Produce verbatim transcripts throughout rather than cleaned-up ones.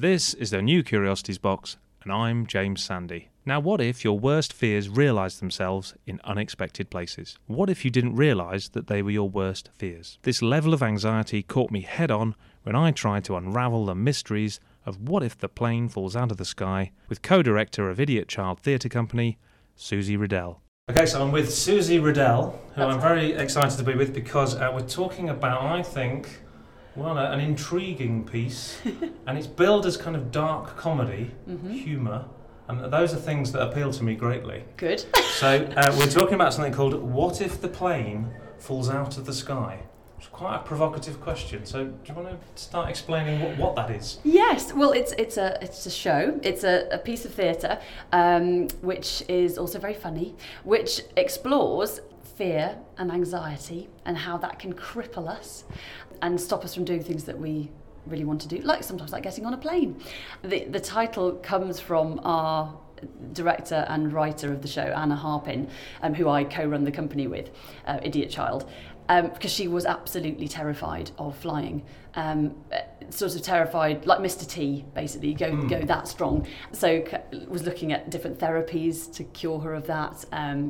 This is the New Curiosities Box, and I'm James Sandy. Now, what if your worst fears realised themselves in unexpected places? What if you didn't realise that they were your worst fears? This level of anxiety caught me head on when I tried to unravel the mysteries of What If the Plane Falls Out of the Sky with co-director of Idiot Child Theatre Company, Susie Riddell. Okay, so I'm with Susie Riddell, who That's I'm very excited to be with because uh, we're talking about, I think, well, uh, an intriguing piece, and it's billed as kind of dark comedy, mm-hmm. humour, and those are things that appeal to me greatly. Good. So uh, we're talking about something called What If the Plane Falls Out of the Sky? It's quite a provocative question. So do you want to start explaining what, what that is? Yes. Well, it's it's a it's a show. It's a, a piece of theatre, um, which is also very funny, which explores fear and anxiety and how that can cripple us and stop us from doing things that we really want to do, like sometimes like getting on a plane. The the title comes from our director and writer of the show, Anna Harpin, um, who I co-run the company with, uh, Idiot Child, um, because she was absolutely terrified of flying. Um, sort of terrified, like Mister T, basically, go mm. go that strong. So c- was looking at different therapies to cure her of that, um,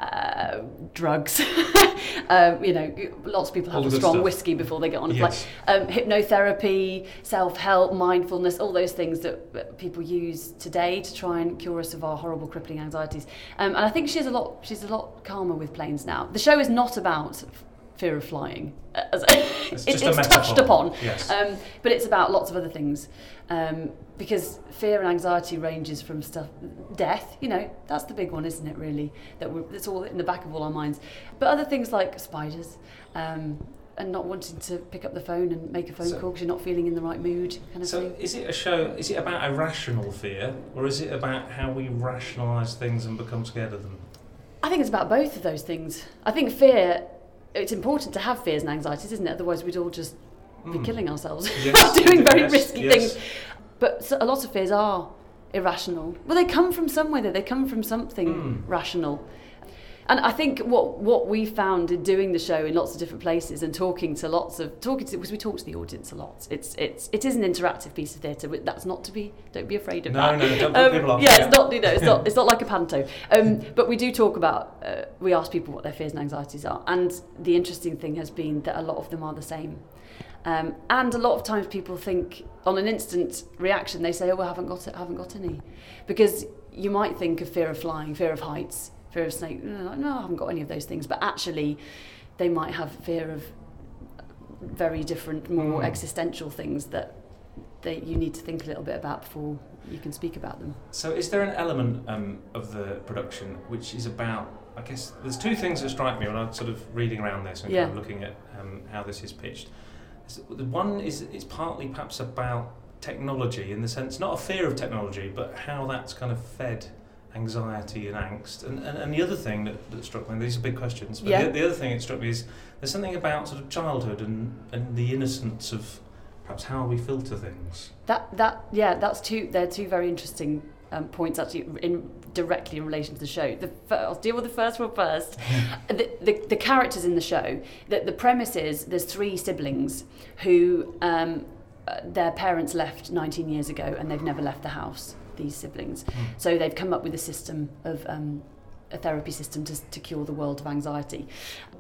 uh, drugs. um, you know, lots of people have a strong stuff. whiskey before they get on a yes. flight. Um, hypnotherapy, self-help, mindfulness, all those things that people use today to try and cure us of our horrible, crippling anxieties. Um, and I think she's a lot she's a lot calmer with planes now. The show is not about fear of flying. As it's it, just it's a touched upon, yes. um, but it's about lots of other things. Um, because fear and anxiety ranges from stuff, death, you know, that's the big one, isn't it, really? That we're, it's all in the back of all our minds. But other things like spiders, um, and not wanting to pick up the phone and make a phone so, call because you're not feeling in the right mood, kind of so thing. So is it a show, is it about irrational fear, or is it about how we rationalise things and become scared of them? I think it's about both of those things. I think fear, it's important to have fears and anxieties, isn't it? Otherwise we'd all just be mm. killing ourselves, yes, doing very yes, risky yes. things. But so, a lot of fears are irrational. Well, they come from somewhere, though. They come from something mm. rational. And I think what what we found in doing the show in lots of different places and talking to lots of talking to because we talk to the audience a lot. It's it's it is an interactive piece of theatre. That's not to be don't be afraid of no, that. No, no, don't put um, people off. Yeah, Yeah, it's not you know it's not it's not like a panto. Um, but we do talk about uh, we ask people what their fears and anxieties are, and the interesting thing has been that a lot of them are the same. Um, and a lot of times people think on an instant reaction they say, oh, well, I haven't got it, I haven't got any, because you might think of fear of flying, fear of heights, fear of snake. No, no, I haven't got any of those things. But actually, they might have fear of very different, more mm. existential things that they, you need to think a little bit about before you can speak about them. So is there an element um, of the production which is about, I guess, there's two things that strike me when I'm sort of reading around this and yeah. kind of looking at um, how this is pitched. The one is it's partly perhaps about technology in the sense, not a fear of technology, but how that's kind of fed anxiety and angst. And, and, and the other thing that, that struck me, these are big questions, but yeah. the, the other thing that struck me is there's something about sort of childhood and, and the innocence of perhaps how we filter things. That that yeah, that's two. They're two very interesting um, points actually in directly in relation to the show. The first, I'll deal with the first one first. the, the the characters in the show. The the premise is there's three siblings who um, uh, their parents left nineteen years ago and they've never left the house. These siblings, mm. so they've come up with a system of um, a therapy system to to cure the world of anxiety.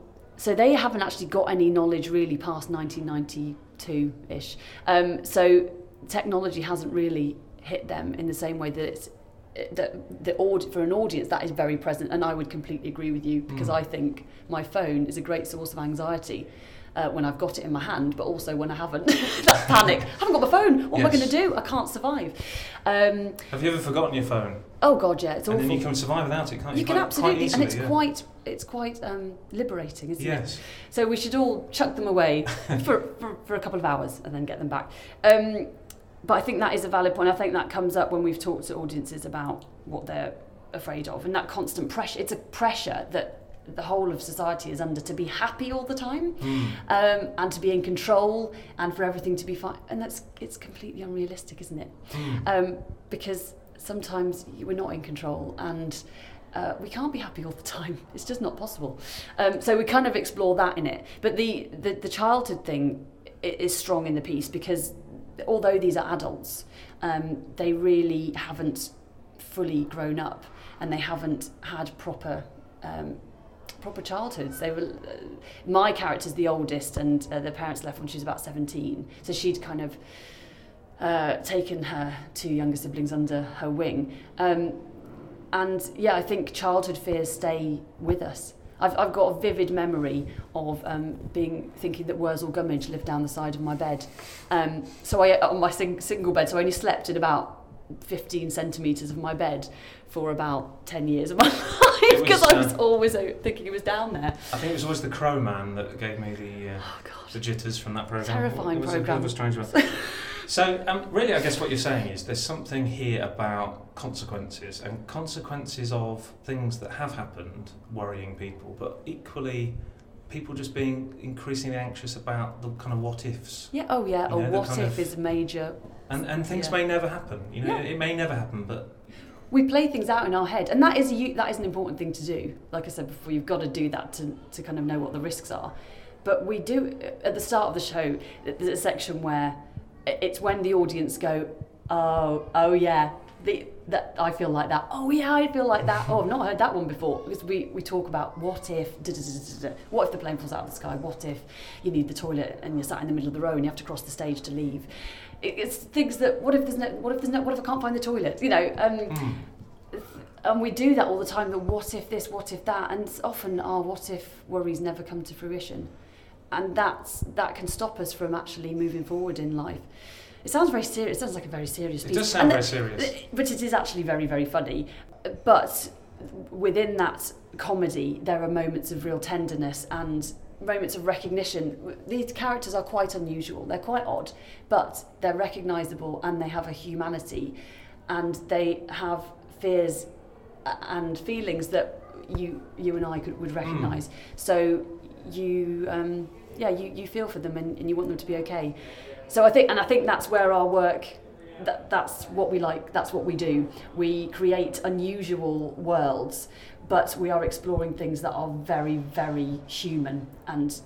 So they haven't actually got any knowledge really past nineteen ninety-two-ish. Um, so technology hasn't really hit them in the same way that it's that the aud- for an audience that is very present. And I would completely agree with you because mm. I think my phone is a great source of anxiety uh, when I've got it in my hand, but also when I haven't. That panic. I haven't got my phone. What yes. am I going to do? I can't survive. Um, Have you ever forgotten your phone? Oh God, yeah, it's awful. And then you can survive without it, can't you? You can quite, absolutely, quite easily, and it's yeah. quite, it's quite um, liberating, isn't yes. it? So we should all chuck them away for, for for a couple of hours and then get them back. Um, but I think that is a valid point. I think that comes up when we've talked to audiences about what they're afraid of, and that constant pressure. It's a pressure that the whole of society is under to be happy all the time, mm. um, and to be in control, and for everything to be fine. And that's it's completely unrealistic, isn't it? Mm. Um, because sometimes we're not in control, and uh, we can't be happy all the time. It's just not possible. Um, so we kind of explore that in it. But the, the, the childhood thing is strong in the piece because although these are adults, Um, they really haven't fully grown up, and they haven't had proper um, proper childhoods. They were uh, my character's the oldest, and uh, their parents left when she was about seventeen, so she'd kind of uh, taken her two younger siblings under her wing. Um, and yeah, I think childhood fears stay with us. I've, I've got a vivid memory of um, being thinking that Wurzel Gummidge lived down the side of my bed. Um, so I on my sing, single bed, so I only slept in about fifteen centimetres of my bed for about ten years of my life, because I was uh, always thinking he was down there. I think it was always the Crow Man that gave me the uh, oh, God. the jitters from that programme. Terrifying programme. It was a strange one. So, um, really, I guess what you're saying is there's something here about consequences, and consequences of things that have happened worrying people, but equally people just being increasingly anxious about the kind of what-ifs. Yeah, oh yeah, you know, a what-if of, is major. And, and things yeah. may never happen, you know, yeah. it, it may never happen, but... We play things out in our head, and that is a, that is an important thing to do. Like I said before, you've got to do that to, to kind of know what the risks are. But we do, at the start of the show, there's a section where it's when the audience go, oh, oh yeah, the, that I feel like that. Oh yeah, I feel like that. Oh, I've not heard that one before. Because we, we talk about what if, da, da, da, da, da. What if the plane falls out of the sky? What if you need the toilet and you're sat in the middle of the row and you have to cross the stage to leave? It, it's things that, what if there's no, what if there's no, what if I can't find the toilet? You know, um, mm. And we do that all the time. The what if this, what if that, and often our what if worries never come to fruition. And that's that can stop us from actually moving forward in life. It sounds very serious. It sounds like a very serious piece. It does sound and very th- serious. But it is actually very, very funny. But within that comedy, there are moments of real tenderness and moments of recognition. These characters are quite unusual. They're quite odd, but they're recognisable and they have a humanity, and they have fears and feelings that you you and I could would recognise. Mm. So you um, yeah you, you feel for them and, and you want them to be okay. So I think and I think that's where our work that that's what we like that's what we do. We create unusual worlds, but we are exploring things that are very, very human and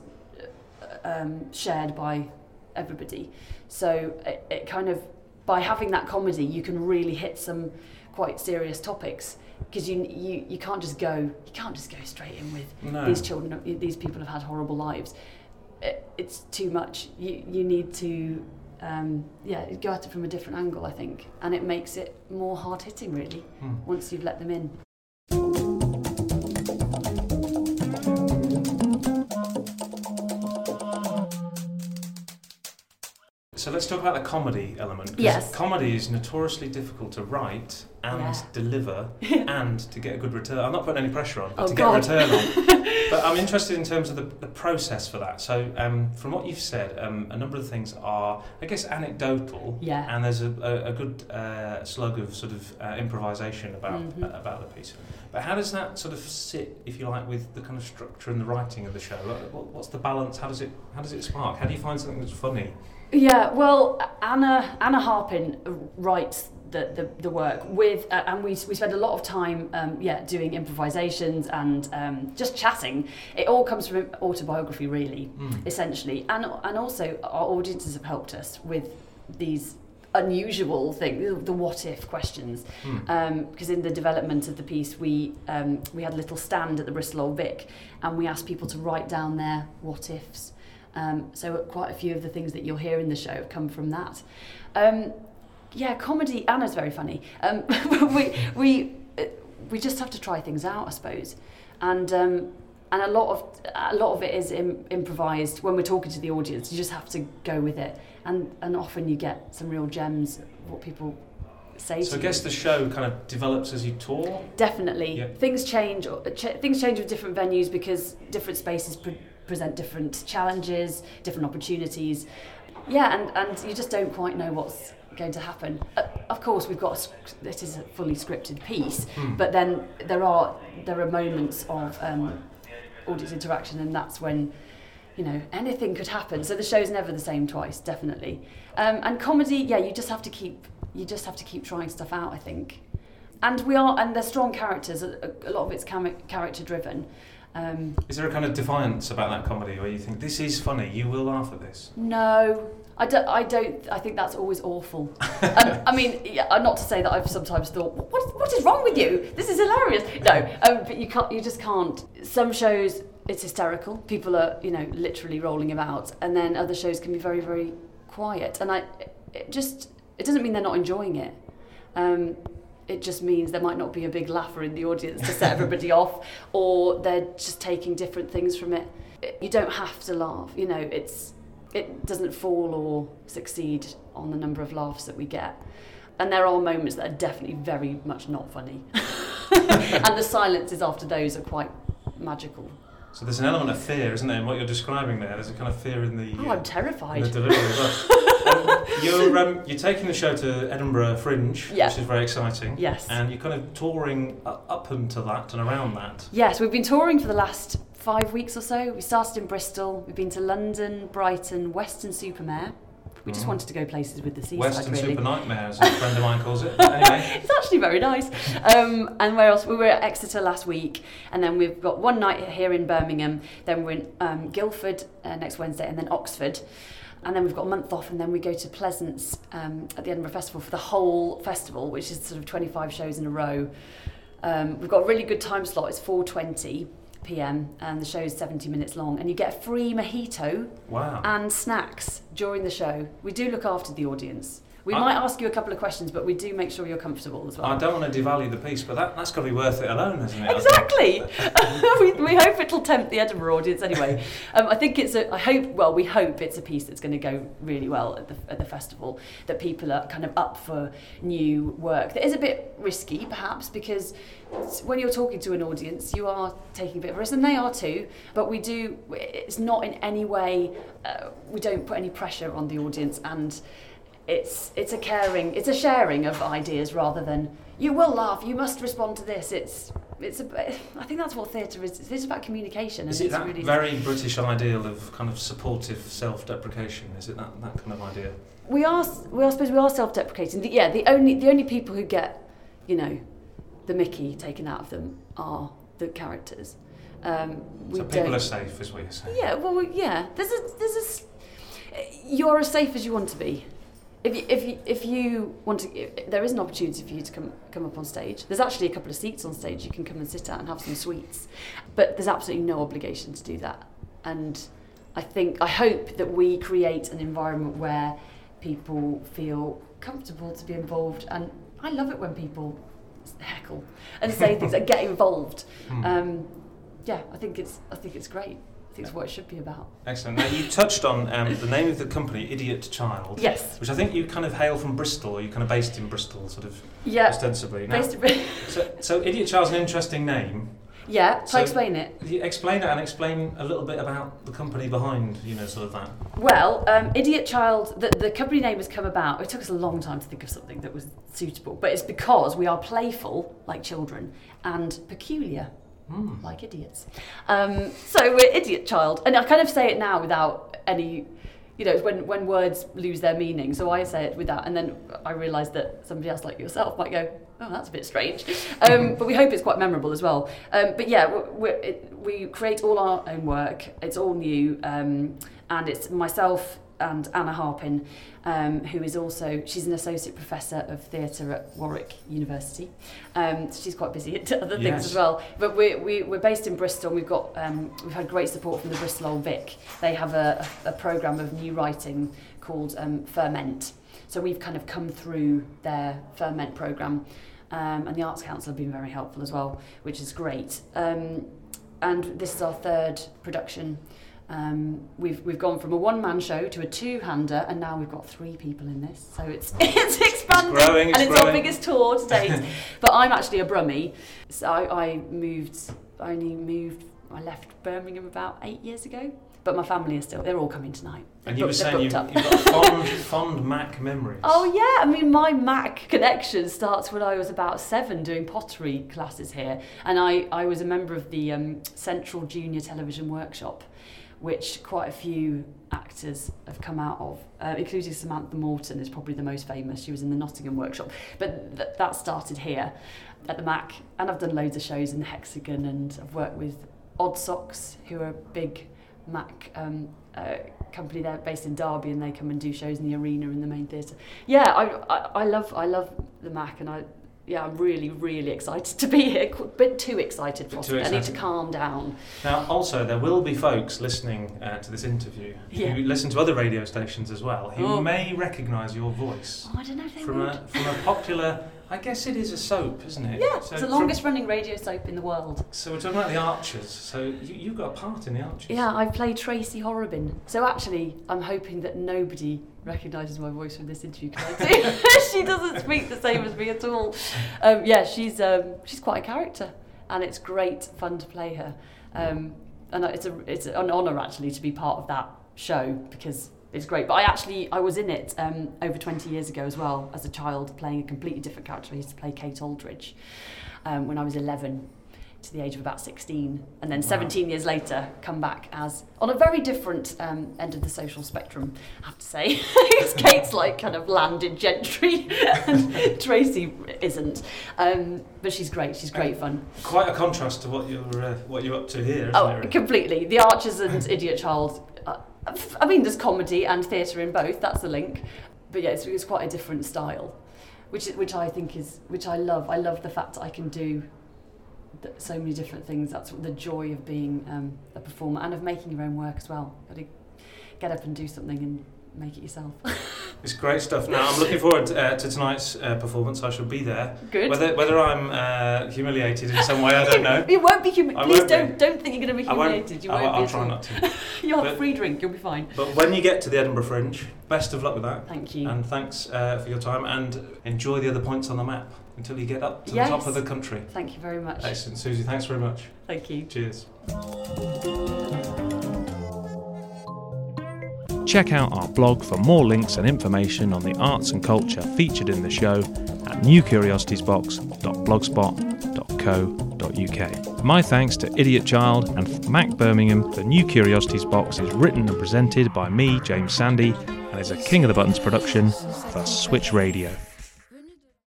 um, shared by everybody. So it, it kind of by having that comedy you can really hit some quite serious topics, because you, you you can't just go you can't just go straight in with no. these children, these people have had horrible lives. It, it's too much. You you need to um, yeah go at it from a different angle, I think, and it makes it more hard hitting really hmm. once you've let them in. So let's talk about the comedy element. Yes. Comedy is notoriously difficult to write and yeah. deliver and to get a good return. I'm not putting any pressure on, but oh, to God. get a return on. But I'm interested in terms of the, the process for that. So um, from what you've said, um, a number of things are, I guess, anecdotal. Yeah. And there's a, a, a good uh, slug of sort of uh, improvisation about mm-hmm. uh, about the piece. But how does that sort of sit, if you like, with the kind of structure and the writing of the show? What, what's the balance? How does it how does it spark? How do you find something that's funny? Yeah, well, Anna Anna Harpin writes the, the, the work with, uh, and we we spend a lot of time, um, yeah, doing improvisations and um, just chatting. It all comes from autobiography, really, mm. essentially, and and also our audiences have helped us with these unusual things, the what if questions, because mm. um, in the development of the piece, we um, we had a little stand at the Bristol Old Vic, and we asked people to write down their what ifs. Um, so quite a few of the things that you'll hear in the show have come from that. Um, yeah, comedy. Anna's very funny. Um, we we we just have to try things out, I suppose, and um, and a lot of a lot of it is im- improvised. When we're talking to the audience, you just have to go with it, and and often you get some real gems of what people say. So to I guess you. the show kind of develops as you tour. Definitely, yep. things change. Ch- things change with different venues because different spaces. Pre- present different challenges, different opportunities. Yeah, and, and you just don't quite know what's going to happen. Uh, of course, we've got a, this is a fully scripted piece, mm. but then there are there are moments of um, audience interaction, and that's when, you know, anything could happen. So the show's never the same twice, definitely. Um, and comedy, yeah, you just have to keep you just have to keep trying stuff out, I think. And we are, and they're strong characters. A, a lot of it's char- character driven. Um, is there a kind of defiance about that comedy where you think, this is funny, you will laugh at this? No, I don't. I don't. I think that's always awful. um, I mean, yeah, not to say that I've sometimes thought, what, what is wrong with you? This is hilarious. No, um, but you can't. You just can't. Some shows, it's hysterical. People are, you know, literally rolling about, and then other shows can be very, very quiet. And I, it just, it doesn't mean they're not enjoying it. Um, it just means there might not be a big laugher in the audience to set everybody off, or they're just taking different things from it. You don't have to laugh. You know, it's. It doesn't fall or succeed on the number of laughs that we get. And there are moments that are definitely very much not funny. And the silences after those are quite magical. So there's an element of fear, isn't there, in what you're describing there? There's a kind of fear in the... Oh, uh, I'm terrified. In the delivery as well. um, you're, um, you're taking the show to Edinburgh Fringe, yeah. which is very exciting. Yes. And you're kind of touring up until that and around that. Yes, we've been touring for the last five weeks or so. We started in Bristol. We've been to London, Brighton, Weston-super-Mare. We just mm. wanted to go places with the seaside, Western really. Super Nightmare, as a friend of mine calls it. But anyway. It's actually very nice. Um, and where else? We were at Exeter last week, and then we've got one night here in Birmingham, then we're in um, Guildford uh, next Wednesday, and then Oxford. And then we've got a month off, and then we go to Pleasance um, at the Edinburgh Festival for the whole festival, which is sort of twenty-five shows in a row. Um, we've got a really good time slot. It's four twenty p m and the show is seventy minutes long, and you get a free mojito wow. and snacks during the show. We do look after the audience. We I, might ask you a couple of questions, but we do make sure you're comfortable as well. I don't want to devalue the piece, but that, that's got to be worth it alone, isn't it? Exactly. we, we hope it'll tempt the Edinburgh audience anyway. Um, I think it's a, I hope, well, we hope it's a piece that's going to go really well at the, at the festival, that people are kind of up for new work. That is a bit risky, perhaps, because when you're talking to an audience, you are taking a bit of a risk, and they are too, but we do, it's not in any way, uh, we don't put any pressure on the audience, and It's it's a caring, it's a sharing of ideas rather than you will laugh, you must respond to this. It's it's a, I think that's what theatre is. It's about communication. Is and it it's that really very British ideal of kind of supportive self-deprecation? Is it that, that kind of idea? We are we are suppose we are self-deprecating. The, yeah, the only the only people who get, you know, the Mickey taken out of them are the characters. Um, we so people don't, are safe, is what you're saying. Yeah, well, we, yeah. There's a there's a you're as safe as you want to be. If you, if you, if you want to, if there is an opportunity for you to come come up on stage. There's actually a couple of seats on stage you can come and sit at and have some sweets, but there's absolutely no obligation to do that. And I think, I hope that we create an environment where people feel comfortable to be involved. And I love it when people heckle and say things and get involved. Hmm. Um, yeah, I think it's I think it's great. I think it's what it should be about. Excellent. Now, you touched on um, the name of the company, Idiot Child. Yes. Which I think you kind of hail from Bristol, or you're kind of based in Bristol, sort of, yeah, ostensibly. Now, based in Bristol. so, so Idiot Child's an interesting name. Yeah, so so explain it. Explain it and explain a little bit about the company behind, you know, sort of that. Well, um, Idiot Child, the, the company name has come about. It took us a long time to think of something that was suitable, but it's because we are playful, like children, and peculiar, mm. like idiots. Um, so we're Idiot Child, and I kind of say it now without any, you know, when when words lose their meaning. So I say it without, and then I realise that somebody else like yourself might go, oh, that's a bit strange. Um, but we hope it's quite memorable as well. Um, but yeah, we're, we're, it, we create all our own work. It's all new. Um, and it's myself and Anna Harpin, um, who is also, she's an associate professor of theatre at Warwick University. Um, so she's quite busy at other things yes. as well. But we're, we, we're based in Bristol. We've got, um, we've had great support from the Bristol Old Vic. They have a, a, a programme of new writing called um, Ferment. So we've kind of come through their Ferment programme. Um, and the Arts Council have been very helpful as well, which is great. Um, and this is our third production. Um, we've we've gone from a one-man show to a two-hander, and now we've got three people in this. So it's it's expanding, it's growing, it's and it's growing. our biggest tour to date. But I'm actually a Brummie. So I, I moved, I only moved, I left Birmingham about eight years ago. But my family are still, they're all coming tonight. And you were They're saying you've, booked you've got fond, fond Mac memories. Oh yeah, I mean my Mac connection starts when I was about seven doing pottery classes here. And I, I was a member of the um, Central Junior Television Workshop, which quite a few actors have come out of, uh, including Samantha Morton is probably the most famous. She was in the Nottingham Workshop. But th- that started here at the Mac. And I've done loads of shows in the Hexagon, and I've worked with Odd Socks, who are a big Mac um, uh, company. They're based in Derby, and they come and do shows in the arena in the main theatre. Yeah, I, I I love I love the Mac, and I yeah I'm really really excited to be here. A bit too excited, possibly. I need to calm down. Now, also there will be folks listening uh, to this interview yeah. who listen to other radio stations as well, who oh. may recognise your voice. Oh, I don't know if they from would. a from a popular. I guess it is a soap, isn't it? Yeah, so it's the longest running radio soap in the world. So we're talking about the Archers. So you, you've got a part in the Archers. Yeah, I played Tracy Horrobin. So actually, I'm hoping that nobody recognises my voice from this interview, because I do. She doesn't speak the same as me at all. Um, yeah, she's um, she's quite a character, and it's great fun to play her. Um, and it's a it's an honour actually to be part of that show, because it's great. But I actually, I was in it um, over twenty years ago as well, as a child, playing a completely different character. I used to play Kate Aldridge um, when I was eleven, to the age of about sixteen. And then wow. seventeen years later, come back as, on a very different um, end of the social spectrum, I have to say. Kate's like kind of landed gentry, and Tracy isn't. Um, but she's great, she's great fun. Quite a contrast to what you're, uh, what you're up to here, isn't oh, it? Really? Completely. The Archers and Idiot Child, uh, I mean, there's comedy and theatre in both. That's the link. But yeah, it's, it's quite a different style, which which I think is which I love. I love the fact that I can do th- so many different things. That's the joy of being um, a performer, and of making your own work as well. Got to get up and do something and make it yourself. It's great stuff. Now, I'm looking forward uh, to tonight's uh, performance. I shall be there. Good. Whether whether I'm uh, humiliated in some way, I don't know. You won't be humiliated. Please don't be. don't think you're going to be humiliated. I you won't I'll, be I'll at try all. not to. You'll have But- a free drink. You'll be fine. But when you get to the Edinburgh Fringe, best of luck with that. Thank you. And thanks uh, for your time, and enjoy the other points on the map until you get up to Yes. the top of the country. Thank you very much. Excellent. Susie, thanks very much. Thank you. Cheers. Check out our blog for more links and information on the arts and culture featured in the show at new curiosities box dot blogspot dot co dot uk. My thanks to Idiot Child and Mac Birmingham. The New Curiosities Box is written and presented by me, James Sandy, and is a King of the Buttons production for Switch Radio.